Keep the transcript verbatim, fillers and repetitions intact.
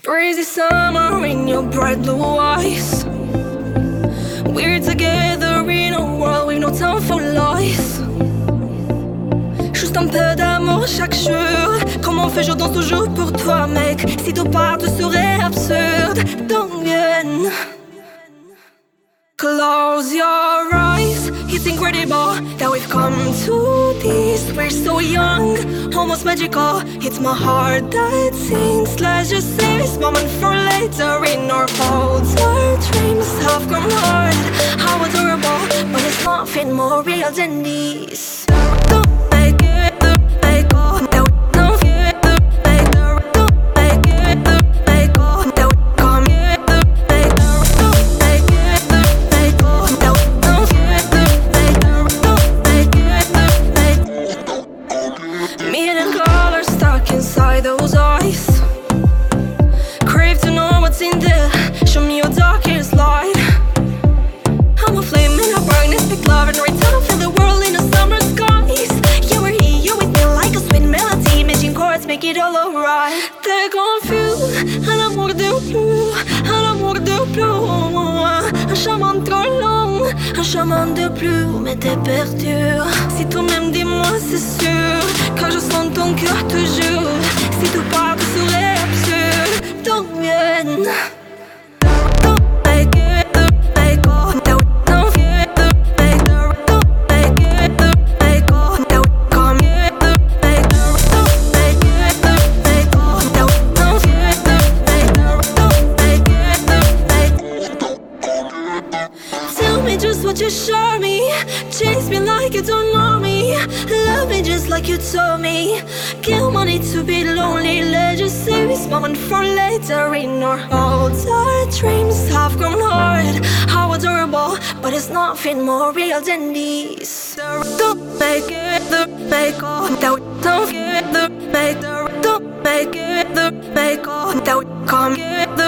Crazy summer in your bright blue eyes. We're together in a world with no time for lies. Juste un peu d'amour chaque jour. Comme on fait, je danse toujours pour toi, mec. Si tout part, tout serait absurde. Don't get. Close your eyes. It's incredible that we've come to this. We're so young, almost magical. It's my heart that sings. Let's just save this moment for later. In our faults, our dreams have grown hard. How adorable, but it's nothing more real than this. Don't make it, make all that we don't get. Make the don't make it, make all that we come here. Make the don't make it, make all that we don't get. Make the don't make it, make million colors stuck inside those eyes. Crave to know what's in there. Show me your darkest light. I'm a flame in a brightness, big love and right time. Feel the world in the summer skies. Yeah, we're here, you're with me like a sweet melody. Imagine chords make it all alright. T'es confus, un amour de plus, un amour de plus. Un chemin trop long, un chemin de plus, mais t'es perdu. Si toi-même dis-moi c'est sûr, car je sens ton cœur toujours. Si tout part, tout serait absurde. Don't get. Tell me just what you show me. Chase me like you don't know me. Love me just like you told me. Kill money to be lonely. Let's just save this moment for later. In our hearts, our dreams have grown hard. How adorable, but it's nothing more real than this. Don't make it, the make all that we don't get. The make the don't make it, the make all that we come get. The